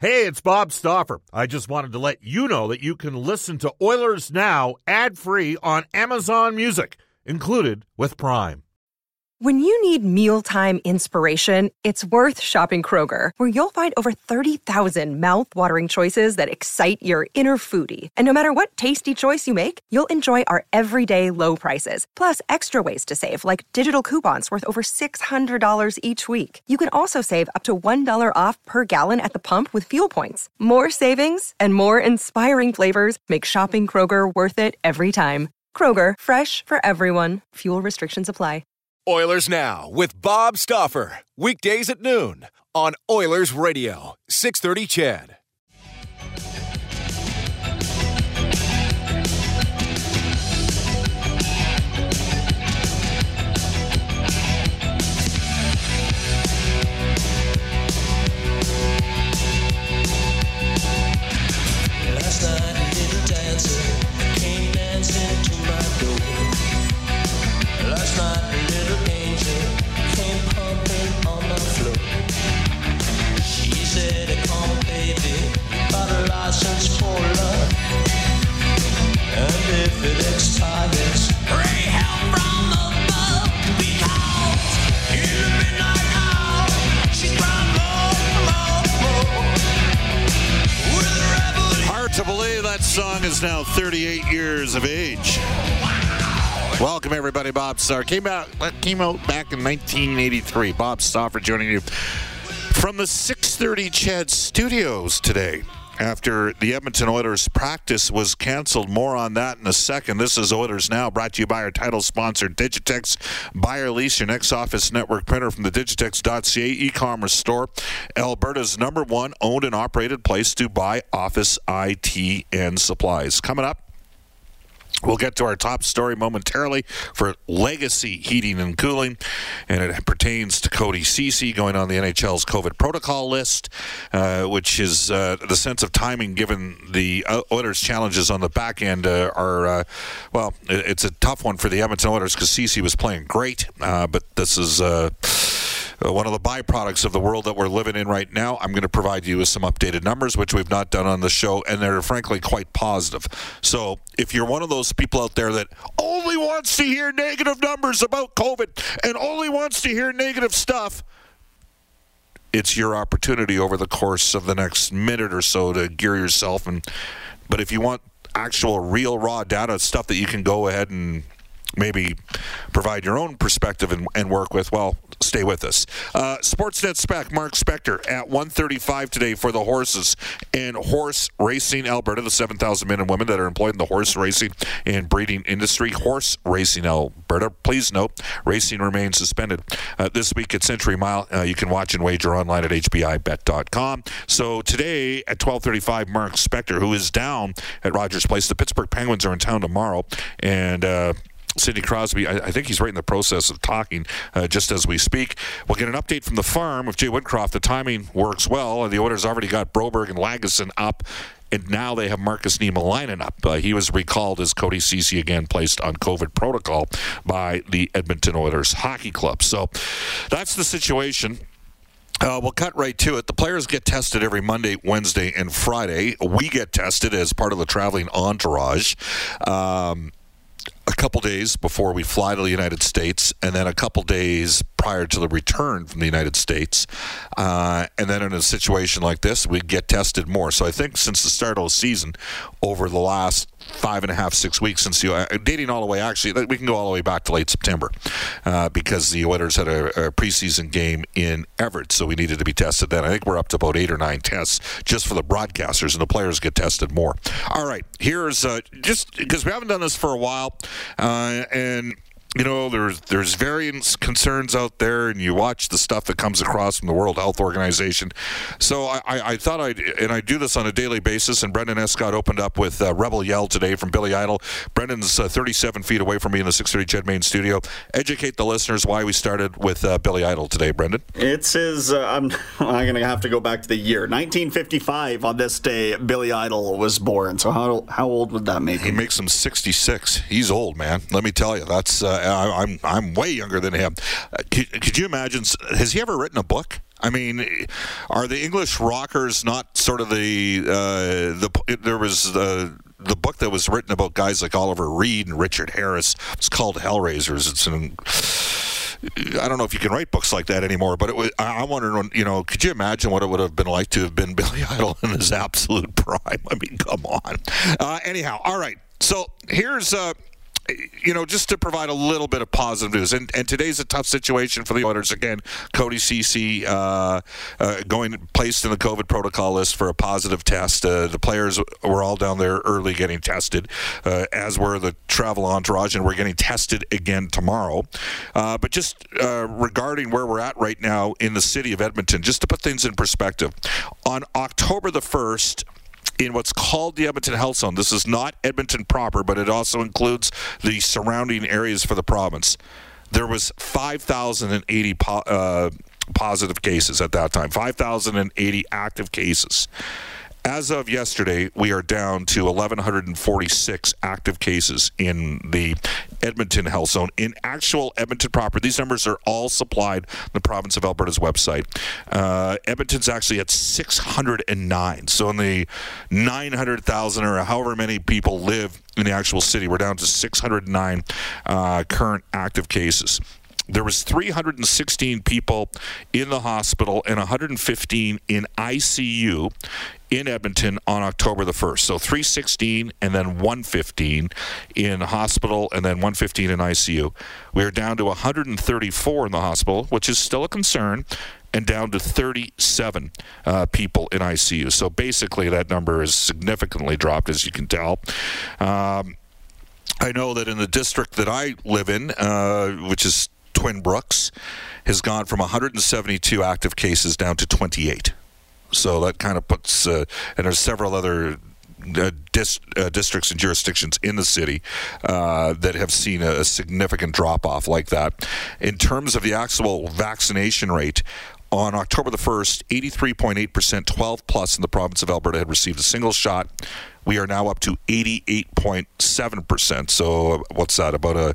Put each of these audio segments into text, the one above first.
Hey, it's Bob Stauffer. I just wanted to let you know that you can listen to Oilers Now ad-free on Amazon Music, included with Prime. When you need mealtime inspiration, it's worth shopping Kroger, where you'll find over 30,000 mouth-watering choices that excite your inner foodie. And no matter what tasty choice you make, you'll enjoy our everyday low prices, plus extra ways to save, like digital coupons worth over $600 each week. You can also save up to $1 off per gallon at the pump with fuel points. More savings and more inspiring flavors make shopping Kroger worth it every time. Kroger, fresh for everyone. Fuel restrictions apply. Oilers Now with Bob Stauffer. Weekdays at noon on Oilers Radio, 630 CHED. Last night a little dancer came dancing to my door. Last night a little angel came pumping on the floor. She said, come on baby, got a license for love. And if it expires, pray help from above. Because in the midnight hour, she's crying more. With a rebel. Hard to believe that song is now 38 years of age. Welcome, everybody. Bob Stauffer came out back in 1983. Bob Stauffer joining you from the 630 CHED studios today after the Edmonton Oilers practice was canceled. More on that in a second. This is Oilers Now, brought to you by our title sponsor, Digitex. Buy or lease your next office network printer from the Digitex.ca e-commerce store, Alberta's #1 owned and operated place to buy office IT and supplies. Coming up, we'll get to our top story momentarily for Legacy Heating and Cooling, and it pertains to Cody Ceci going on the NHL's COVID protocol list, which is the sense of timing given the Oilers' challenges on the back end it's a tough one for the Edmonton Oilers because Ceci was playing great, but this is one of the byproducts of the world that we're living in right now. I'm going to provide you with some updated numbers, which we've not done on the show, and they're frankly quite positive. So if you're one of those people out there that only wants to hear negative numbers about COVID and only wants to hear negative stuff, it's your opportunity over the course of the next minute or so to gear yourself. But if you want actual real raw data, stuff that you can go ahead and maybe provide your own perspective and work with, well, stay with us. Sportsnet Spec, Mark Spector at 1:35 today for the horses and horse racing Alberta, the 7,000 men and women that are employed in the horse racing and breeding industry. Horse racing Alberta, please note, racing remains suspended this week at Century Mile. You can watch and wager online at hbibet.com. So today at 12:35, Mark Spector, who is down at Rogers Place. The Pittsburgh Penguins are in town tomorrow, and Sidney Crosby, I think he's right in the process of talking just as we speak. We'll get an update from the farm of Jay Woodcroft. The timing works well. The Oilers already got Broberg and Lagesson up, and now they have Marcus Niemelainen up. He was recalled as Cody Ceci again placed on COVID protocol by the Edmonton Oilers Hockey Club. So that's the situation. We'll cut right to it. The players get tested every Monday, Wednesday, and Friday. We get tested as part of the traveling entourage. A couple days before we fly to the United States, and then a couple days prior to the return from the United States. And then in a situation like this, we get tested more. So I think since the start of the season, over the last 5.5, 6 weeks, since dating all the way, actually, we can go all the way back to late September because the Oilers had a preseason game in Everett, so we needed to be tested then. I think we're up to about 8 or 9 tests just for the broadcasters, and the players get tested more. All right, here's just because we haven't done this for a while, and you know, there's various concerns out there, and you watch the stuff that comes across from the World Health Organization. So I thought I do this on a daily basis, and Brendan Escott opened up with Rebel Yell today from Billy Idol. Brendan's 37 feet away from me in the 630 CHED Main studio. Educate the listeners why we started with Billy Idol today, Brendan. It's his, I'm going to have to go back to the year. 1955 on this day, Billy Idol was born. So how old would that make him? He makes him 66. He's old, man. Let me tell you. That's I'm way younger than him. Could you imagine? Has he ever written a book? I mean, are the English rockers not sort of there was the book that was written about guys like Oliver Reed and Richard Harris. It's called Hellraisers. I don't know if you can write books like that anymore, but I wonder, could you imagine what it would have been like to have been Billy Idol in his absolute prime? I mean, come on. Anyhow, all right. So here's, just to provide a little bit of positive news. And today's a tough situation for the Oilers. Again, Cody Ceci placed in the COVID protocol list for a positive test. The players were all down there early getting tested, as were the travel entourage, and we're getting tested again tomorrow. But just regarding where we're at right now in the city of Edmonton, just to put things in perspective, on October the 1st, in what's called the Edmonton Health Zone. This is not Edmonton proper, but it also includes the surrounding areas for the province. There was 5,080 positive cases at that time, 5,080 active cases. As of yesterday, we are down to 1,146 active cases in the Edmonton Health Zone. In actual Edmonton proper, these numbers are all supplied on the province of Alberta's website. Edmonton's actually at 609. So in the 900,000 or however many people live in the actual city, we're down to 609 current active cases. There was 316 people in the hospital and 115 in ICU in Edmonton on October the 1st. So 316 and then 115 in hospital and then 115 in ICU. We are down to 134 in the hospital, which is still a concern, and down to 37 people in ICU. So basically that number is significantly dropped, as you can tell. I know that in the district that I live in, which is Twin Brooks, has gone from 172 active cases down to 28. So that kind of puts, and there's several other districts and jurisdictions in the city that have seen a significant drop-off like that. In terms of the actual vaccination rate, on October the 1st, 83.8%, 12 plus in the province of Alberta had received a single shot. We are now up to 88.7%. So what's that? About a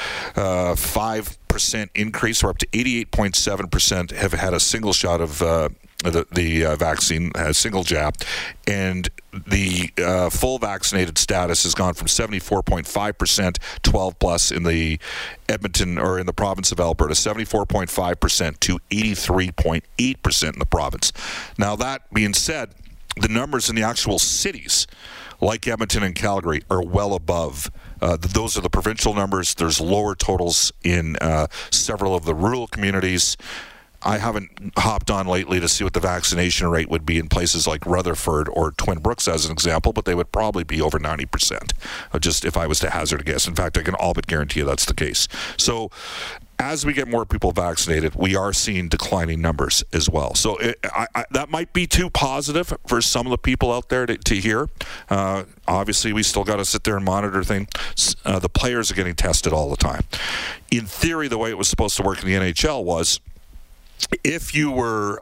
5% increase. We're up to 88.7% have had a single shot of the vaccine, a single jab, and the full vaccinated status has gone from 74.5% 12 plus in the Edmonton or in the province of Alberta, 74.5% to 83.8% in the province. Now that being said, the numbers in the actual cities like Edmonton and Calgary are well above. Those are the provincial numbers. There's lower totals in several of the rural communities. I haven't hopped on lately to see what the vaccination rate would be in places like Rutherford or Twin Brooks as an example, but they would probably be over 90%, just if I was to hazard a guess. In fact, I can all but guarantee you that's the case. So as we get more people vaccinated, we are seeing declining numbers as well. So that might be too positive for some of the people out there to hear. Obviously, we still got to sit there and monitor things. The players are getting tested all the time. In theory, the way it was supposed to work in the NHL was if you were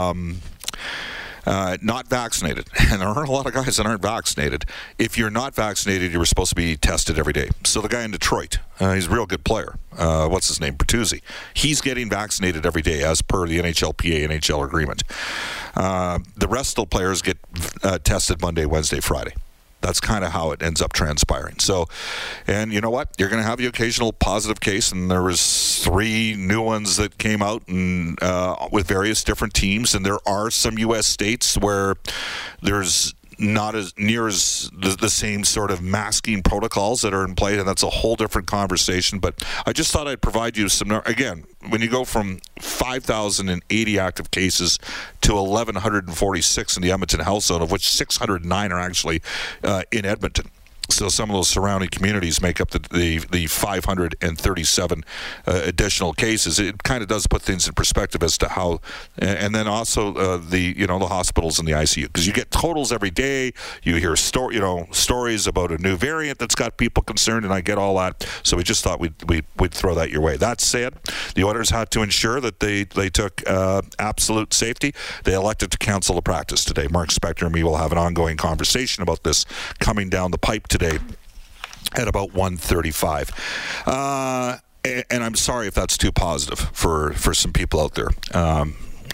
not vaccinated, and there aren't a lot of guys that aren't vaccinated, if you're not vaccinated, you were supposed to be tested every day. So the guy in Detroit, he's a real good player. What's his name? Bertuzzi. He's getting vaccinated every day as per the NHLPA NHL agreement. The rest of the players get tested Monday, Wednesday, Friday. That's kind of how it ends up transpiring. So, and you know what? You're going to have the occasional positive case, and there was 3 new ones that came out and with various different teams, and there are some U.S. states where there's not as near as the same sort of masking protocols that are in play, and that's a whole different conversation. But I just thought I'd provide you some, again, when you go from 5,080 active cases to 1,146 in the Edmonton Health Zone, of which 609 are actually in Edmonton. So some of those surrounding communities make up the 537 additional cases. It kind of does put things in perspective as to how, and then also the hospitals and the ICU, because you get totals every day. You hear stories about a new variant that's got people concerned, and I get all that. So we just thought we'd throw that your way. That said, the Oilers had to ensure that they took absolute safety. They elected to cancel the practice today. Mark Spector and me will have an ongoing conversation about this coming down the pipe today at about 1:35. And I'm sorry if that's too positive for some people out there.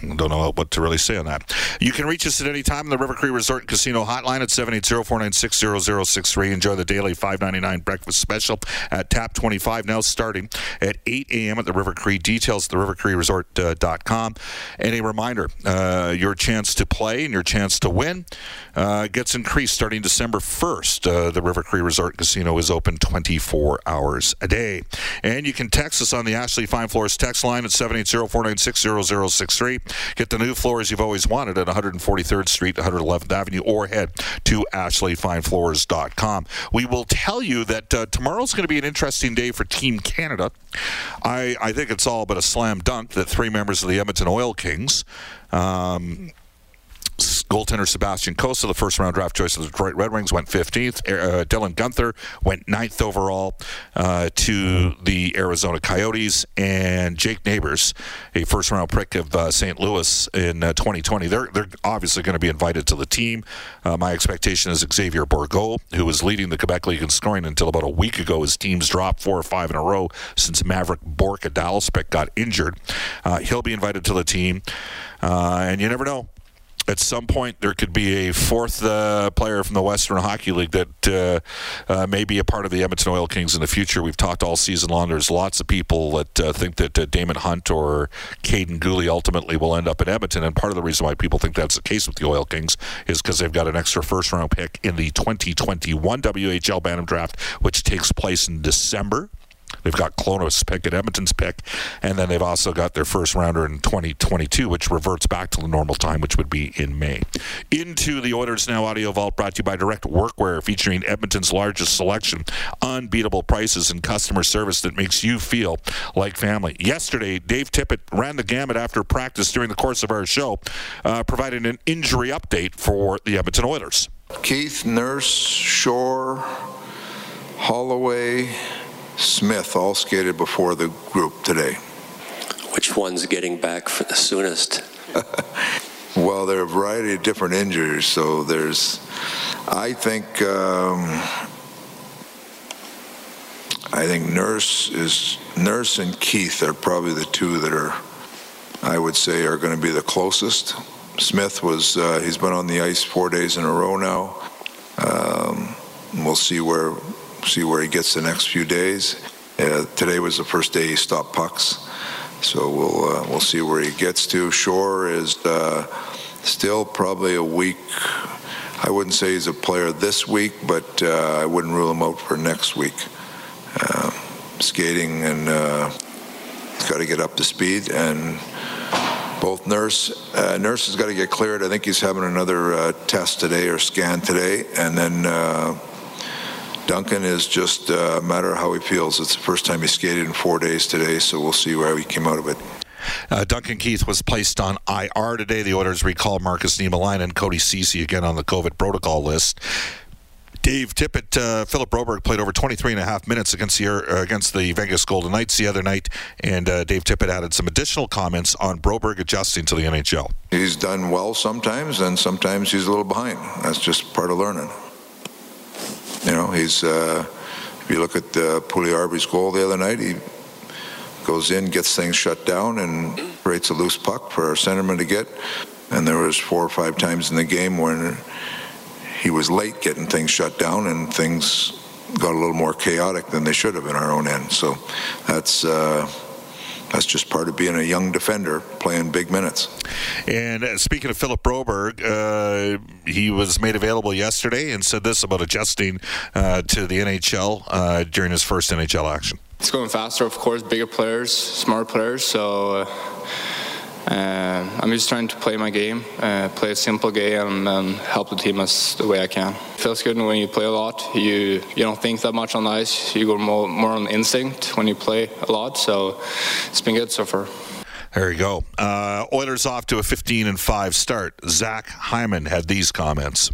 Don't know what to really say on that. You can reach us at any time in the River Cree Resort and Casino hotline at 780-496-0063. Enjoy the daily $5.99 breakfast special at Tap 25, now starting at 8 a.m. at the River Cree. Details at therivercreeresort.com. And a reminder, your chance to play and your chance to win gets increased starting December 1st. The River Cree Resort Casino is open 24 hours a day. And you can text us on the Ashley Fine Floors text line at 780-496-0063. Get the new floors you've always wanted at 143rd Street, 111th Avenue, or head to ashleyfinefloors.com. We will tell you that tomorrow's going to be an interesting day for Team Canada. I think it's all but a slam dunk that 3 members of the Edmonton Oil Kings, goaltender Sebastian Cossa, the first-round draft choice of the Detroit Red Wings, went 15th. Dylan Guenther went 9th overall to the Arizona Coyotes. And Jake Neighbors, a first-round pick of St. Louis in 2020. They're obviously going to be invited to the team. My expectation is Xavier Bourgault, who was leading the Quebec League in scoring until about a week ago. His team's dropped 4 or 5 in a row since Maverick Bourque, a Dallas pick, got injured. He'll be invited to the team. And you never know. At some point, there could be a 4th player from the Western Hockey League that may be a part of the Edmonton Oil Kings in the future. We've talked all season long. There's lots of people that think that Damon Hunt or Caden Gooley ultimately will end up in Edmonton. And part of the reason why people think that's the case with the Oil Kings is because they've got an extra first-round pick in the 2021 WHL Bantam Draft, which takes place in December. They've got Clonos' pick at Edmonton's pick, and then they've also got their first rounder in 2022, which reverts back to the normal time, which would be in May. Into the Oilers Now audio vault, brought to you by Direct Workwear, featuring Edmonton's largest selection, unbeatable prices, and customer service that makes you feel like family. Yesterday, Dave Tippett ran the gamut after practice during the course of our show, providing an injury update for the Edmonton Oilers. Keith, Nurse, Shore, Holloway, Smith all skated before the group today. Which one's getting back for the soonest? Well, there are a variety of different injuries, so I think Nurse and Keith are probably the 2 that I would say are going to be the closest. Smith he's been on the ice 4 days in a row now. We'll see where he gets the next few days. Today was the first day he stopped pucks, so we'll see where he gets to. Shore is still probably a week. I wouldn't say he's a player this week, but I wouldn't rule him out for next week. Skating and he's got to get up to speed, and both Nurse has got to get cleared. I think he's having another test today or scan today, and then Duncan is just a matter of how he feels. It's the first time he skated in 4 days today, so we'll see where he came out of it. Duncan Keith was placed on IR today. The Oilers recall Marcus Niemelainen and Cody Ceci again on the COVID protocol list. Dave Tippett, Philip Broberg played over 23 and a half minutes against the Vegas Golden Knights the other night, and Dave Tippett added some additional comments on Broberg adjusting to the NHL. He's done well sometimes, and sometimes he's a little behind. That's just part of learning. You know, he's, if you look at Puljujärvi's goal the other night, he goes in, gets things shut down, and creates a loose puck for our centerman to get. And there was 4 or 5 times in the game when he was late getting things shut down, and things got a little more chaotic than they should have in our own end. So that's just part of being a young defender playing big minutes. And speaking of Philip Broberg, he was made available yesterday and said this about adjusting to the NHL during his first NHL action. It's going faster, of course, bigger players, smart players, so I'm just trying to play my game, play a simple game, and help the team as the way I can. It feels good when you play a lot. You don't think that much on the ice. You go more on instinct when you play a lot, so it's been good so far. There you go. Oilers off to a 15-5 start. Zach Hyman had these comments.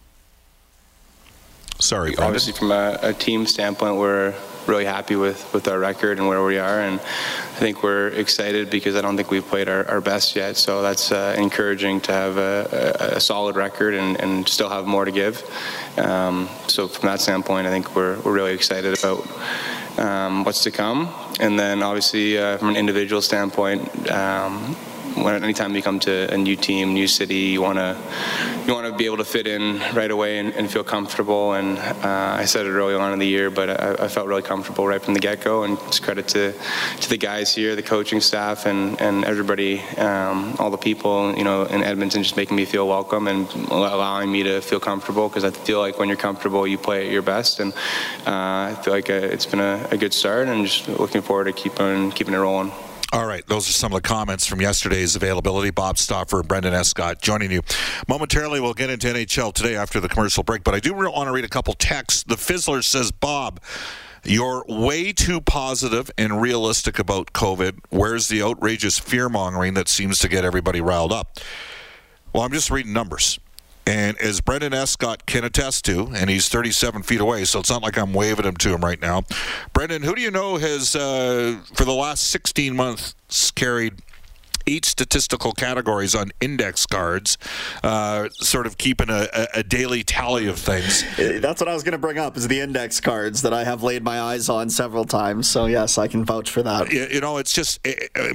Sorry, Brendan. Obviously, from a team standpoint, we're really happy with our record and where we are, and I think we're excited because I don't think we've played our best yet, so that's encouraging to have a solid record and still have more to give. So from that standpoint, I think we're really excited about what's to come. And then obviously from an individual standpoint, anytime you come to a new team, new city, you want to be able to fit in right away and feel comfortable. And I said it early on in the year, but I felt really comfortable right from the get-go. And it's credit to the guys here, the coaching staff, and everybody, all the people, in Edmonton, just making me feel welcome and allowing me to feel comfortable, because I feel like when you're comfortable, you play at your best. And I feel like it's been a good start, and just looking forward to keeping it rolling. All right, those are some of the comments from yesterday's availability. Bob Stauffer and Brendan Escott joining you. Momentarily, we'll get into NHL today after the commercial break, but I do want to read a couple texts. The Fizzler says, Bob, you're way too positive and realistic about COVID. Where's the outrageous fear-mongering that seems to get everybody riled up? Well, I'm just reading numbers. And as Brendan Escott can attest to, and he's 37 feet away, so it's not like I'm waving him to him right now. Brendan, who do you know has, for the last 16 months, carried 8 statistical categories on index cards, sort of keeping a daily tally of things? That's what I was going to bring up, is the index cards that I have laid my eyes on several times. So, yes, I can vouch for that. It's just,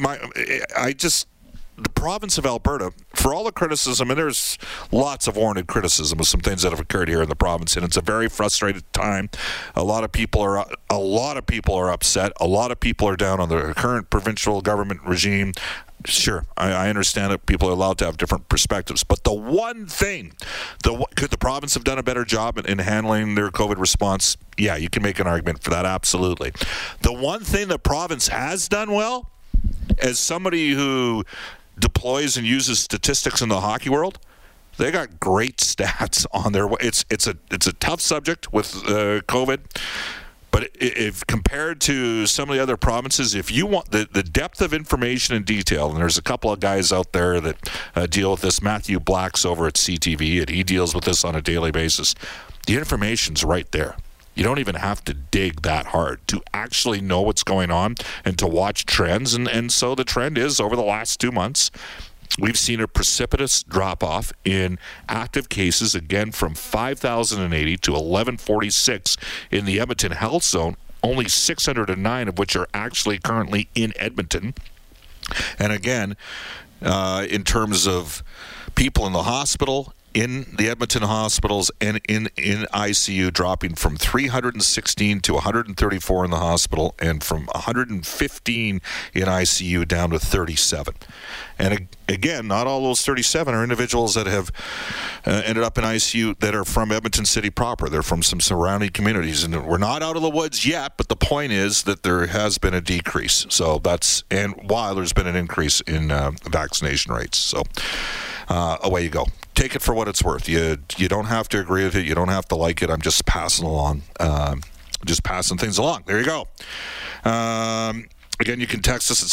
the province of Alberta, for all the criticism, and there's lots of warranted criticism of some things that have occurred here in the province, and it's a very frustrated time. A lot of people are upset. A lot of people are down on the current provincial government regime. Sure, I understand that people are allowed to have different perspectives, but the one thing, could the province have done a better job in handling their COVID response? Yeah, you can make an argument for that, absolutely. The one thing the province has done well, as somebody who deploys and uses statistics in the hockey world, they got great stats on their way. It's a tough subject with COVID, but if compared to some of the other provinces, if you want the depth of information and detail, and there's a couple of guys out there that deal with this. Matthew Black's over at CTV, and he deals with this on a daily basis. The information's right there. You don't even have to dig that hard to actually know what's going on and to watch trends. And so the trend is, over the last 2 months, we've seen a precipitous drop-off in active cases, again, from 5,080 to 1,146 in the Edmonton Health Zone, only 609 of which are actually currently in Edmonton. And again, in terms of people in the hospital, in the Edmonton hospitals and in ICU, dropping from 316 to 134 in the hospital, and from 115 in ICU down to 37. And again, not all those 37 are individuals that have ended up in ICU that are from Edmonton City proper. They're from some surrounding communities, and we're not out of the woods yet, but the point is that there has been a decrease. So and while there's been an increase in vaccination rates. So away you go. Take it for what it's worth. You don't have to agree with it. You don't have to like it. I'm just passing along, just passing things along. There you go. Again, you can text us at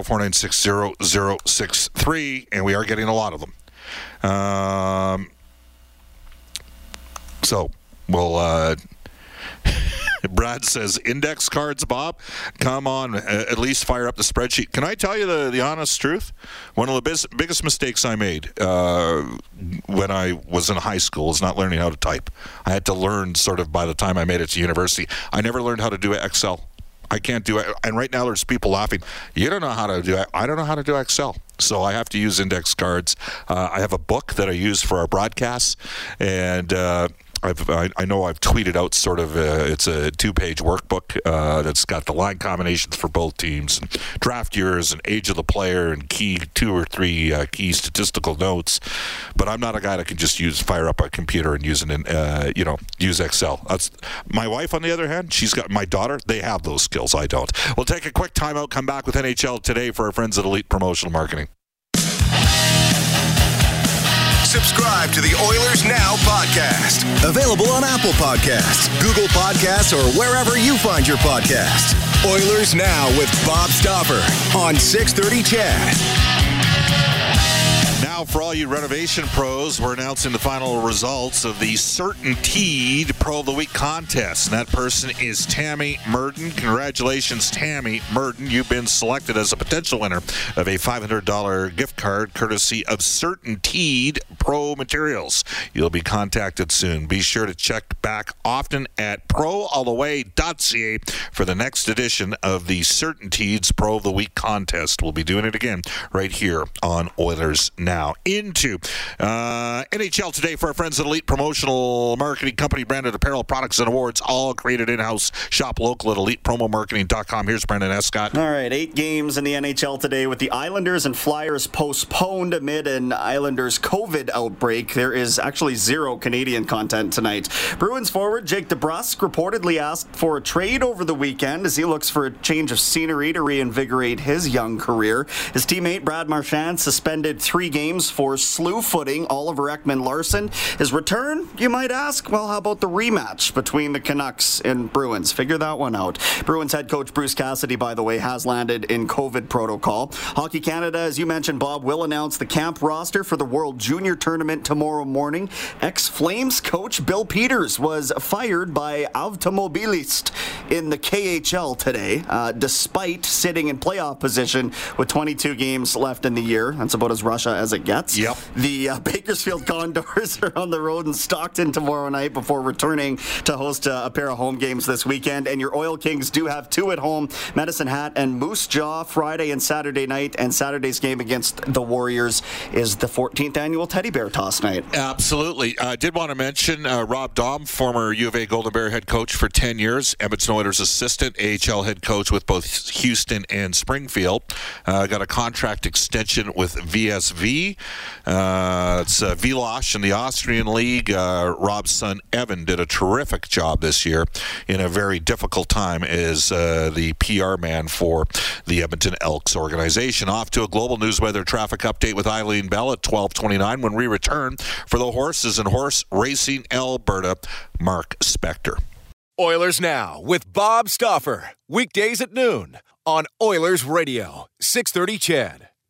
780-496-0063, and we are getting a lot of them. So we'll... Brad says, index cards, Bob? Come on, at least fire up the spreadsheet. Can I tell you the honest truth? One of the biggest mistakes I made when I was in high school is not learning how to type. I had to learn sort of by the time I made it to university. I never learned how to do Excel. I can't do it. And right now there's people laughing. You don't know how to do it. I don't know how to do Excel. So I have to use index cards. I have a book that I use for our broadcasts, and I know I've tweeted out sort of it's a 2-page workbook that's got the line combinations for both teams, and draft years, and age of the player, and key 2 or 3 key statistical notes. But I'm not a guy that can just fire up a computer and use Excel. That's my wife, on the other hand. She's got my daughter. They have those skills. I don't. We'll take a quick timeout. Come back with NHL Today for our friends at Elite Promotional Marketing. Subscribe to the Oilers Now podcast. Available on Apple Podcasts, Google Podcasts, or wherever you find your podcast. Oilers Now with Bob Stauffer on 630 CHED. Now Now, for all you renovation pros, we're announcing the final results of the CertainTeed Pro of the Week contest. And that person is Tammy Murden. Congratulations, Tammy Murden. You've been selected as a potential winner of a $500 gift card courtesy of CertainTeed Pro Materials. You'll be contacted soon. Be sure to check back often at proalltheway.ca for the next edition of the CertainTeed's Pro of the Week contest. We'll be doing it again right here on Oilers Now. Into NHL today for our friends at Elite Promotional Marketing Company, branded apparel, products, and awards, all created in-house. Shop local at elitepromomarketing.com. Here's Brendan Escott. All right, 8 games in the NHL today with the Islanders and Flyers postponed amid an Islanders COVID outbreak. There is actually 0 Canadian content tonight. Bruins forward Jake DeBrusk reportedly asked for a trade over the weekend as he looks for a change of scenery to reinvigorate his young career. His teammate Brad Marchand suspended 3 games for slew-footing Oliver Ekman-Larsson. His return, you might ask? Well, how about the rematch between the Canucks and Bruins? Figure that one out. Bruins head coach Bruce Cassidy, by the way, has landed in COVID protocol. Hockey Canada, as you mentioned, Bob, will announce the camp roster for the World Junior Tournament tomorrow morning. Ex-Flames coach Bill Peters was fired by Automobilist in the KHL today, despite sitting in playoff position with 22 games left in the year. That's about as Russia as it gets. Yep. The Bakersfield Condors are on the road in Stockton tomorrow night before returning to host a pair of home games this weekend. And your Oil Kings do have 2 at home, Medicine Hat and Moose Jaw, Friday and Saturday night. And Saturday's game against the Warriors is the 14th annual Teddy Bear Toss night. Absolutely. I did want to mention Rob Daum, former U of A Golden Bear head coach for 10 years, Edmonton Oilers assistant, AHL head coach with both Houston and Springfield. Got a contract extension with VSV. It's Villach in the Austrian League. Rob's son Evan did a terrific job this year in a very difficult time as the PR man for the Edmonton Elks organization. Off to a global news weather traffic update with Eileen Bell at 12:29 when we return for the Horses and Horse Racing Alberta, Mark Spector. Oilers Now with Bob Stauffer. Weekdays at noon on Oilers Radio, 630 CHED.